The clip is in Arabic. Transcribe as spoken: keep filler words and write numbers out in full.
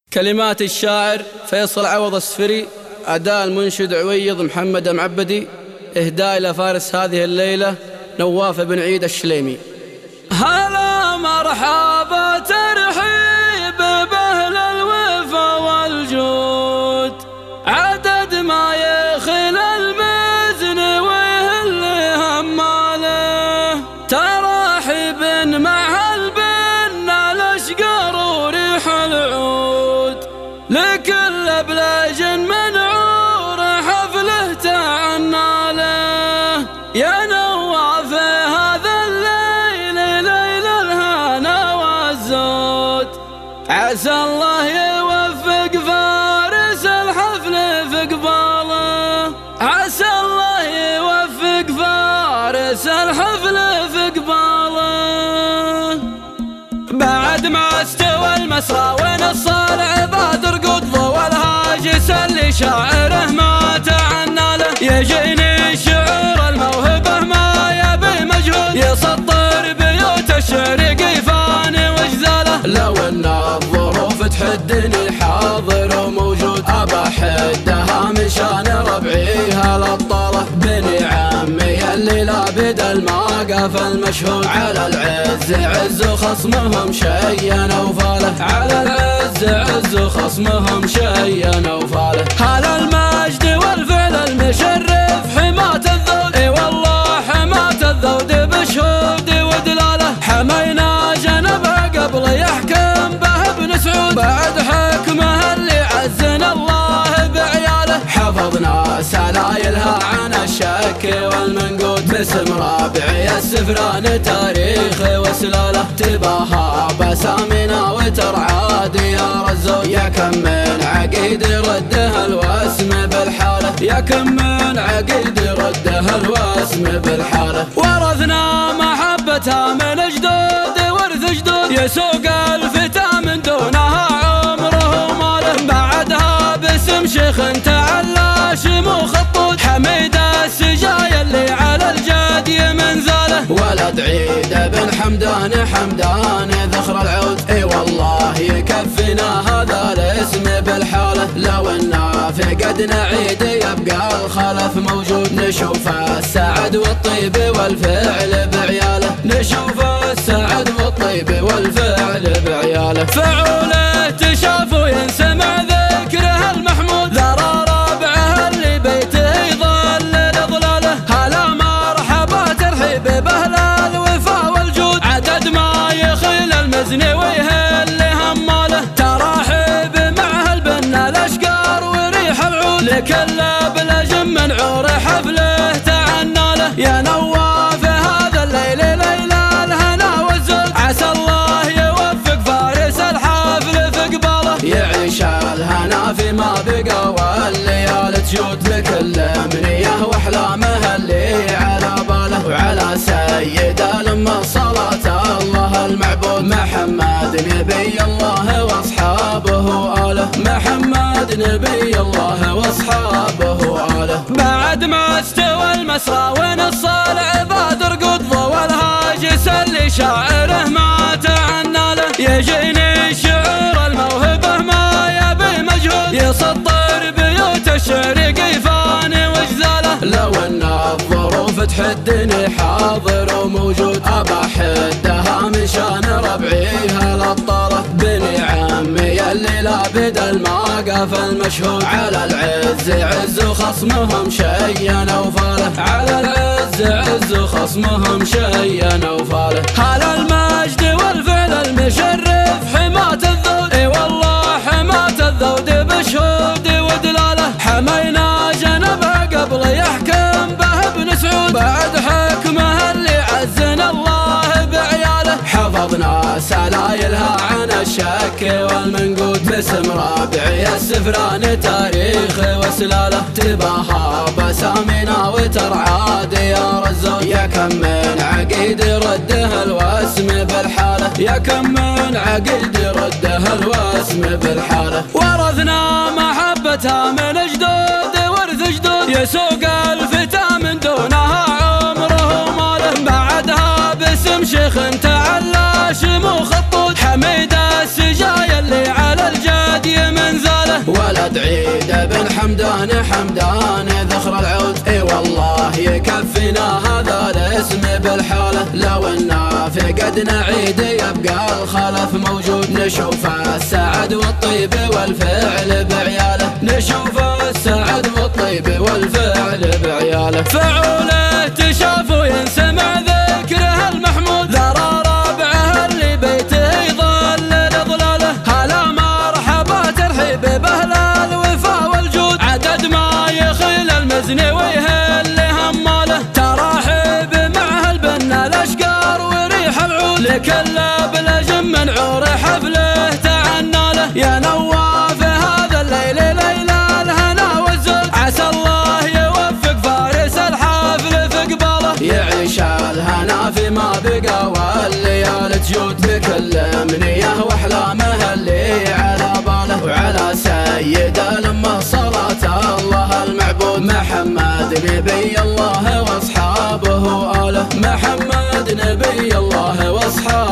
كلمات الشاعر فيصل عوض السفري، أداء المنشد عويض محمد معبدي، إهداء إلى فارس هذه الليلة نواف بن عيد الشليمي. هلا مرحبا ترحيب بأهل الوفا والجود، عدد ما يخل المزن ويهل هماله، تراحب مع البن الأشقر وريح العود، لكل أبلج منعور حفله تعنى له. يا نواف هذا الليل ليل الهنا والزود، عسى الله يوفق فارس الحفل في قباله، عسى الله يوفق فارس الحفل في قباله. بعد ما استوى المسرى ونص العباد رقد ضوى الهاجس اللي شاعره ما تعنى له، يجيني شعور الموهبة ما يبي مجهود، يسطر بيوت الشعر قيفان وجزاله. لو ان الظروف تحدني حاضر وموجود، ابى احدها من شان ربعيها الابطاله، بني عمي اللي لابد الموقف المشهود، على العز عز خصمهم شيا وفاله، على العز عز خصمهم شيا وفاله. هلا المجد والفعل المشرف حماة الذود، اي والله حماة الذود بشهود ودلاله، حمينا جنبه قبل يحكم به ابن سعود، بعد حكمه اللي عزنا الله بعياله، حفظنا سلايلها عن الشك والمنقود، باسم رابعي السفران تاريخ وسلاله، تباها بسامنا وترعى ديار الزود، يا كم من عقيد رده الوسم بالحاله، يا كم من عقيد رده الوسم بالحاله. ورثنا محبتها من جدود ورث جدود، يسوق الفتى من دونها عمره وماله، بعدها باسم شيخ تعلى شمو خطود، حميد السجايا اللي على الجاد يمنزاله، ولد عيد بن حمدان حمدان ذخر العود، اي والله يكفينا هذا الاسم بالحاله، لو انا فقدنا عيد يبقى الخلف موجود، نشوف السعد والطيب والفعل بعياله، نشوف السعد والطيب والفعل بعياله. فعوله تشاف وينسمع ذكره المحمود، ذرى ربعه اللي بيته يظل لظلاله، هلا مرحبا ترحيب بأهل الوفا والجود، عدد ما يخيل المزن ويهل هماله، تراحب معه البنا الأشقر وريح العود، لكل أبلج منعور حفله تعنى له. يا نواف هذا الليل ليل الهنا والزود، عسى الله يوفق فارس الحفل في قباله، يعيش الهنا فيما بقى والليالي تجود، لكل امنيه واحلامه اللي على باله، وعلى سيد الامه صلاه الله المعبود، محمد نبي الله واصحابه واله، محمد نبي الله واصحابه واله. بعد ما استوى المسرى ونص العباد رقد ضوى الهاجس اللي شاعره ما تعنى له، يجيني شعور الموهبة ما يبي مجهود، يسطر بيوت الشعر قيفان وجزاله. لو ان الظروف تحدني حاضر وموجود، ابى احدها من شان ربعيها الابطاله، بني عمي اللي لابد الموقف المشهود، على العز عز خصمهم شيا وفاله، على العز عز خصمهم شيا وفاله. هلا المجد والفعل المشرف حماة الذود، اي والله حماة الذود بشهود ودلاله، حمينا جنبه قبل يحكم به ابن سعود، بعد حكمه اللي عزنا الله بعياله، حفظنا سلايلها عن الشك والمنقود، باسم رابعي السفران تاريخ وسلاله، تباها بسامنا وترعى ديار الزود، يا كم من عقيد رده الوسم بالحاله، يا كم من عقيد رده الوسم بالحاله. ورثنا محبتها من جدود ورث جدود، يسوق الفتى من دونها عمره وماله، بعدها باسم شيخ تعلى شمو خطود، حميد السجايا اللي على الجاد حمدان حمدان ذخر العود. اي والله يكفينا هذا الاسم بالحالة، لو إنا فقدنا عيد يبقى الخلف موجود. نشوف السعد والطيب والفعل بعياله، نشوف السعد والطيب والفعل بعياله. فعوله تشاف وينسمع ذكره المحمود، ذرى ربعه اللي بيته يظلل ظلاله. هلا مرحبا ترحيب باهل الوفا والجود، عدد ما يخيل المزني ويهل هماله. تراحب معه البنا الاشقار وريح العود، لكل بلجم من عور حفله تعناله. يا نواف هذا الليل ليلة الهنا والزود، عسى الله يوفق فارس الحفل في قباله. يعيش الهنا فيما بقى والليالي تجود، بكل امنيه واحلامه اللي على باله. وعلى سيد الامه صلاه الله المعبود، محمد نبي الله واصحابه واله. محمد نبي الله واصحابه